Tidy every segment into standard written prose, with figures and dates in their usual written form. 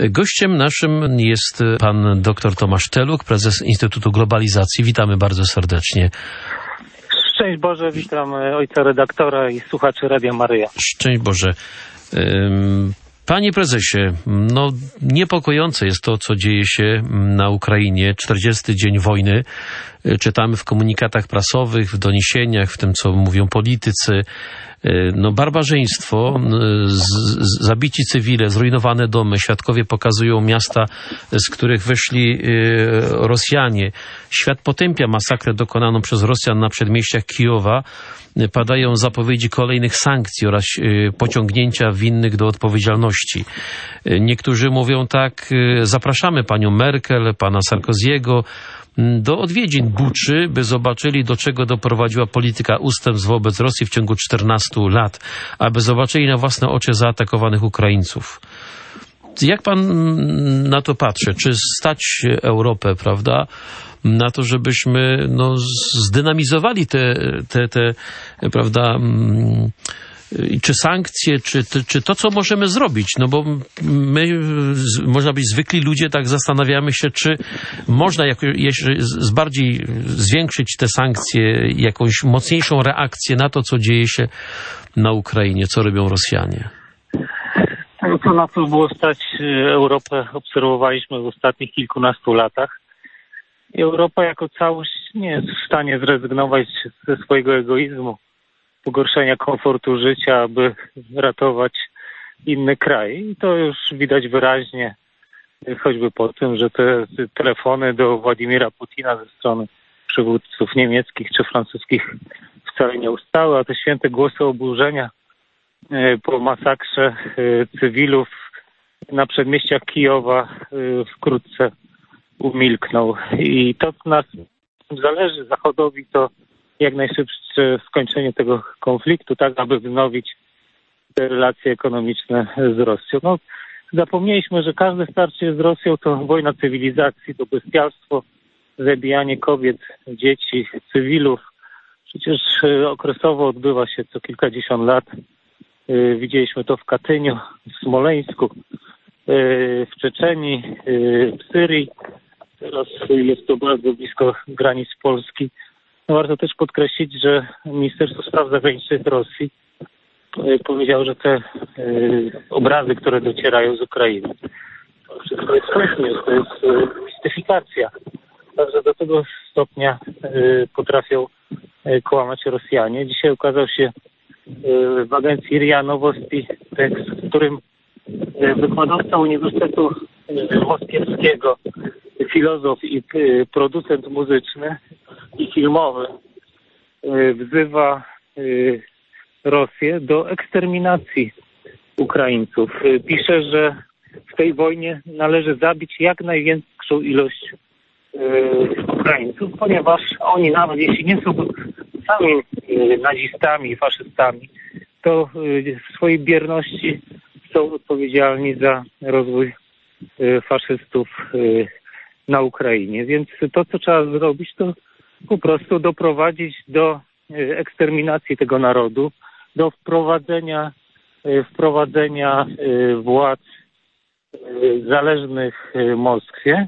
Gościem naszym jest pan dr Tomasz Teluk, prezes Instytutu Globalizacji. Witamy bardzo serdecznie. Szczęść Boże, witam ojca redaktora i słuchaczy Radia Maryja. Szczęść Boże. Panie prezesie, niepokojące jest to, co dzieje się na Ukrainie. 40. dzień wojny. Czytamy w komunikatach prasowych, w doniesieniach, w tym, co mówią politycy. Barbarzyństwo, zabici cywile, zrujnowane domy. Świadkowie pokazują miasta, z których wyszli Rosjanie. Świat potępia masakrę dokonaną przez Rosjan na przedmieściach Kijowa. Padają zapowiedzi kolejnych sankcji oraz pociągnięcia winnych do odpowiedzialności. Niektórzy mówią tak: zapraszamy panią Merkel, pana Sarkoziego do odwiedzin Buczy, by zobaczyli, do czego doprowadziła polityka ustępstw wobec Rosji w ciągu 14 lat, aby zobaczyli na własne oczy zaatakowanych Ukraińców. Jak pan na to patrzy? Czy stać Europę, prawda, na to, żebyśmy zdynamizowali te prawda, czy sankcje, czy to, co możemy zrobić? Bo my, można być zwykli ludzie, tak zastanawiamy się, czy można bardziej zwiększyć te sankcje, jakąś mocniejszą reakcję na to, co dzieje się na Ukrainie, co robią Rosjanie. To, na co było stać Europę, obserwowaliśmy w ostatnich kilkunastu latach. I Europa jako całość nie jest w stanie zrezygnować ze swojego egoizmu, pogorszenia komfortu życia, aby ratować inne kraje. I to już widać wyraźnie, choćby po tym, że te telefony do Władimira Putina ze strony przywódców niemieckich czy francuskich wcale nie ustały, a te święte głosy oburzenia po masakrze cywilów na przedmieściach Kijowa wkrótce umilkną. I to, co nas zależy Zachodowi, to jak najszybsze skończenie tego konfliktu, tak aby wznowić te relacje ekonomiczne z Rosją. Zapomnieliśmy, że każde starcie z Rosją to wojna cywilizacji, to bestialstwo, zabijanie kobiet, dzieci, cywilów. Przecież okresowo odbywa się co kilkadziesiąt lat. Widzieliśmy to w Katyniu, w Smoleńsku, w Czeczenii, w Syrii. Teraz jest to bardzo blisko granic Polski. Warto też podkreślić, że Ministerstwo Spraw Zagranicznych Rosji powiedziało, że te obrazy, które docierają z Ukrainy, to wszystko jest fake news, to jest mistyfikacja. Także do tego stopnia potrafią kłamać Rosjanie. Dzisiaj ukazał się w agencji RIA Nowosti tekst, w którym wykładowca Uniwersytetu Moskiewskiego, filozof i producent muzyczny i filmowy wzywa Rosję do eksterminacji Ukraińców. Pisze, że w tej wojnie należy zabić jak największą ilość Ukraińców, ponieważ oni, nawet jeśli nie są sami nazistami i faszystami, to w swojej bierności są odpowiedzialni za rozwój faszystów na Ukrainie. Więc to, co trzeba zrobić, to po prostu doprowadzić do eksterminacji tego narodu, do wprowadzenia władz zależnych Moskwie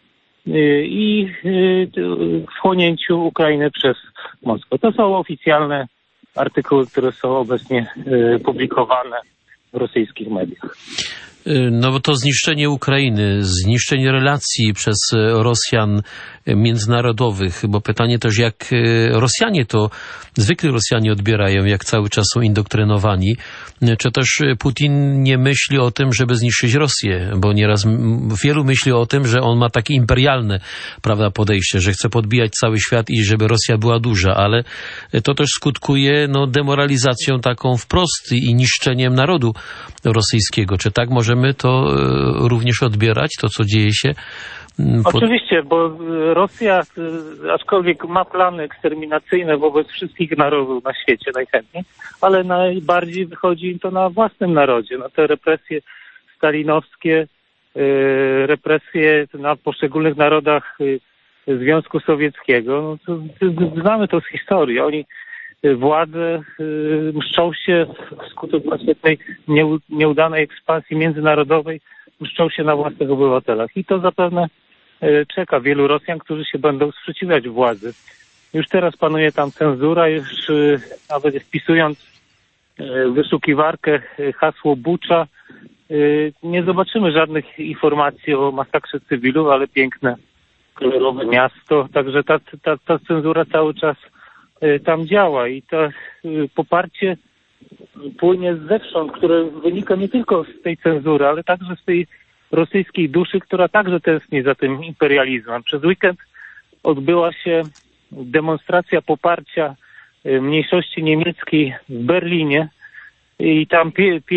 i wchłonięciu Ukrainy przez Moskwę. To są oficjalne artykuły, które są obecnie publikowane w rosyjskich mediach. Bo to zniszczenie Ukrainy, zniszczenie relacji przez Rosjan międzynarodowych, bo pytanie też, jak Rosjanie to, zwykli Rosjanie odbierają, jak cały czas są indoktrynowani, czy też Putin nie myśli o tym, żeby zniszczyć Rosję, bo nieraz wielu myśli o tym, że on ma takie imperialne, prawda, podejście, że chce podbijać cały świat i żeby Rosja była duża, ale to też skutkuje demoralizacją taką wprost i niszczeniem narodu rosyjskiego. Czy tak możemy to również odbierać, to co dzieje się? Oczywiście, bo Rosja, aczkolwiek ma plany eksterminacyjne wobec wszystkich narodów na świecie najchętniej, ale najbardziej wychodzi im to na własnym narodzie, na te represje stalinowskie, represje na poszczególnych narodach Związku Sowieckiego. Znamy to z historii. Oni władze mszczą się wskutek właśnie tej nieudanej ekspansji międzynarodowej mszczą się na własnych obywatelach. I to zapewne czeka wielu Rosjan, którzy się będą sprzeciwiać władzy. Już teraz panuje tam cenzura, już nawet wpisując w wyszukiwarkę hasło Bucza, nie zobaczymy żadnych informacji o masakrze cywilów, ale piękne, kolorowe miasto. Także ta cenzura cały czas tam działa i to poparcie płynie zewsząd, które wynika nie tylko z tej cenzury, ale także z tej rosyjskiej duszy, która także tęskni za tym imperializmem. Przez weekend odbyła się demonstracja poparcia mniejszości niemieckiej w Berlinie i tam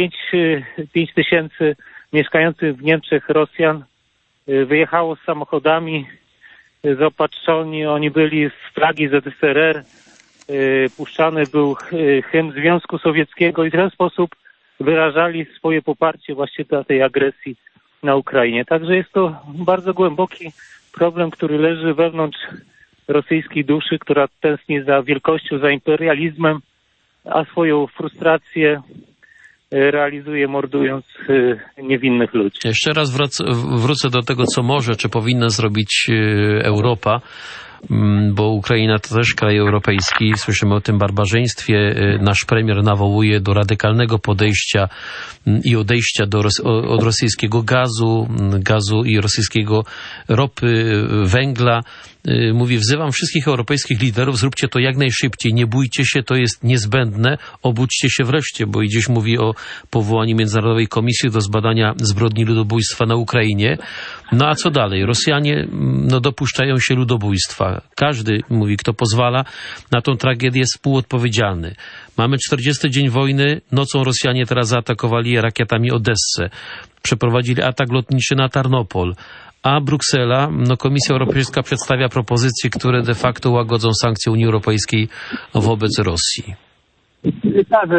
5 tysięcy mieszkających w Niemczech Rosjan wyjechało z samochodami zaopatrzeni. Oni byli z flagi ZSRR, puszczany był hymn Związku Sowieckiego i w ten sposób wyrażali swoje poparcie właśnie dla tej agresji na Ukrainie. Także jest to bardzo głęboki problem, który leży wewnątrz rosyjskiej duszy, która tęskni za wielkością, za imperializmem, a swoją frustrację realizuje mordując niewinnych ludzi. Jeszcze raz wrócę do tego, co może, czy powinna zrobić Europa, bo Ukraina to też kraj europejski. Słyszymy o tym barbarzyństwie. Nasz premier nawołuje do radykalnego podejścia i odejścia od rosyjskiego gazu i rosyjskiego ropy, węgla. Mówi, wzywam wszystkich europejskich liderów, zróbcie to jak najszybciej, nie bójcie się, to jest niezbędne, obudźcie się wreszcie, bo gdzieś mówi o powołaniu Międzynarodowej Komisji do zbadania zbrodni ludobójstwa na Ukrainie. No a co dalej? Rosjanie dopuszczają się ludobójstwa. Każdy, mówi, kto pozwala na tą tragedię, jest współodpowiedzialny. Mamy 40 dzień wojny, nocą Rosjanie teraz zaatakowali rakietami Odessę, przeprowadzili atak lotniczy na Tarnopol, a Bruksela, Komisja Europejska przedstawia propozycje, które de facto łagodzą sankcje Unii Europejskiej wobec Rosji. Tak,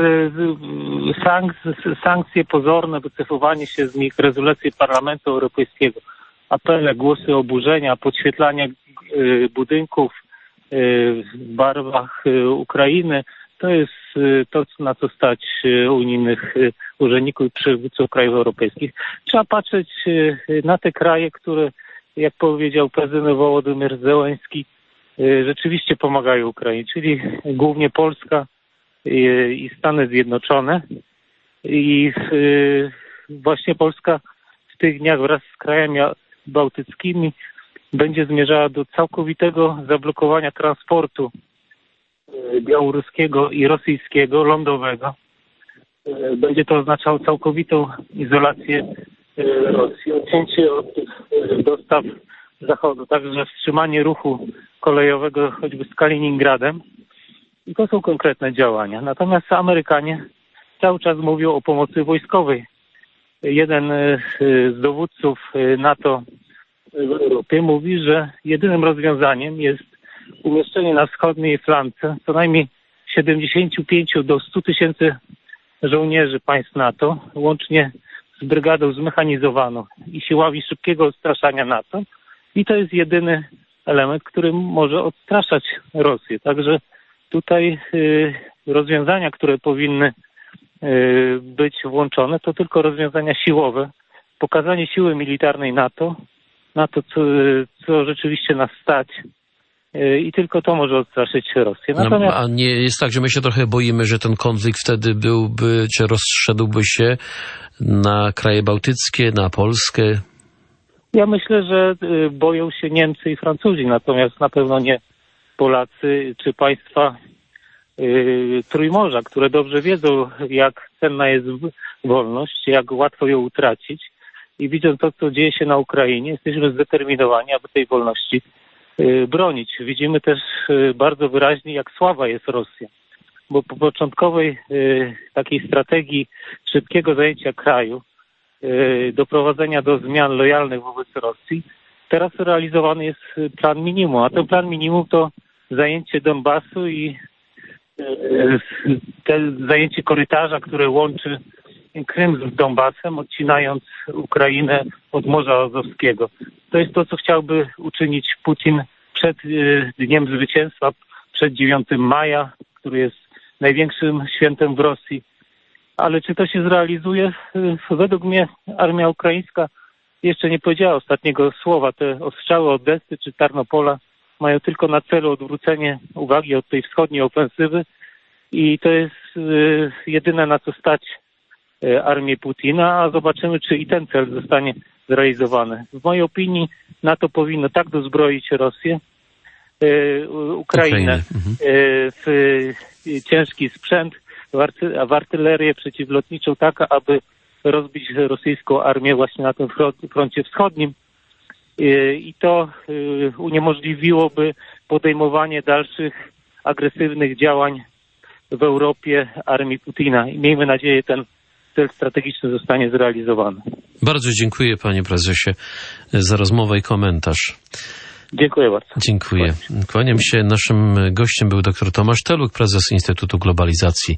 sankcje pozorne, wycofywanie się z nich, rezolucje Parlamentu Europejskiego, apele, głosy oburzenia, podświetlanie budynków w barwach Ukrainy, to jest to, na co stać unijnych urzędników i przywódców krajów europejskich. Trzeba patrzeć na te kraje, które, jak powiedział prezydent Wołodymyr Zełenski, rzeczywiście pomagają Ukrainie, czyli głównie Polska i Stany Zjednoczone. I właśnie Polska w tych dniach wraz z krajami bałtyckimi będzie zmierzała do całkowitego zablokowania transportu białoruskiego i rosyjskiego, lądowego. Będzie to oznaczało całkowitą izolację Rosji, odcięcie od tych dostaw Zachodu, także wstrzymanie ruchu kolejowego choćby z Kaliningradem. I to są konkretne działania. Natomiast Amerykanie cały czas mówią o pomocy wojskowej. Jeden z dowódców NATO w Europie mówi, że jedynym rozwiązaniem jest umieszczenie na wschodniej flance co najmniej 75 do 100 tysięcy żołnierzy państw NATO, łącznie z brygadą zmechanizowaną i siłami szybkiego odstraszania NATO. I to jest jedyny element, który może odstraszać Rosję. Także tutaj rozwiązania, które powinny być włączone, to tylko rozwiązania siłowe. Pokazanie siły militarnej NATO, na to, co rzeczywiście nas stać. I tylko to może odstraszyć Rosję. Natomiast... A nie jest tak, że my się trochę boimy, że ten konflikt wtedy byłby, czy rozszedłby się na kraje bałtyckie, na Polskę? Ja myślę, że boją się Niemcy i Francuzi, natomiast na pewno nie Polacy czy państwa Trójmorza, które dobrze wiedzą, jak cenna jest wolność, jak łatwo ją utracić. I widząc to, co dzieje się na Ukrainie, jesteśmy zdeterminowani, aby tej wolności bronić. Widzimy też bardzo wyraźnie, jak słaba jest Rosja. Bo po początkowej takiej strategii szybkiego zajęcia kraju, doprowadzenia do zmian lojalnych wobec Rosji, teraz realizowany jest plan minimum. A ten plan minimum to zajęcie Donbasu i zajęcie korytarza, które łączy Krym z Donbasem, odcinając Ukrainę od Morza Azowskiego. To jest to, co chciałby uczynić Putin przed Dniem Zwycięstwa, przed 9 maja, który jest największym świętem w Rosji. Ale czy to się zrealizuje? Według mnie armia ukraińska jeszcze nie powiedziała ostatniego słowa. Te ostrzały Odessy czy Tarnopola mają tylko na celu odwrócenie uwagi od tej wschodniej ofensywy i to jest jedyne, na co stać armię Putina, a zobaczymy, czy i ten cel zostanie zrealizowany. W mojej opinii NATO powinno tak dozbroić Rosję, Ukrainę w ciężki sprzęt, w artylerię przeciwlotniczą, tak aby rozbić rosyjską armię właśnie na tym froncie wschodnim i to uniemożliwiłoby podejmowanie dalszych agresywnych działań w Europie armii Putina i miejmy nadzieję, ten cel strategiczny zostanie zrealizowany. Bardzo dziękuję, panie prezesie, za rozmowę i komentarz. Dziękuję bardzo. Dziękuję. Kłaniam się. Naszym gościem był dr Tomasz Teluk, prezes Instytutu Globalizacji